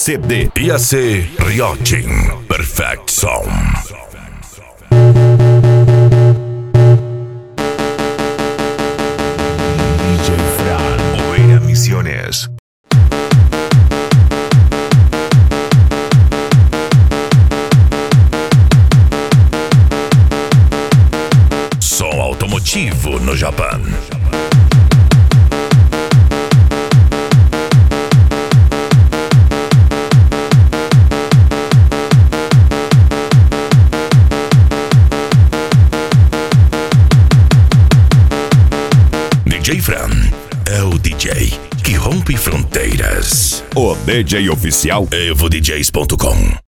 CD. IAC Rioting Perfect Sound. DJ Fran. Oveira Misiones. Som automotivo no Japão. DJ Fran é o DJ que rompe fronteiras. O DJ oficial EvoDJs.com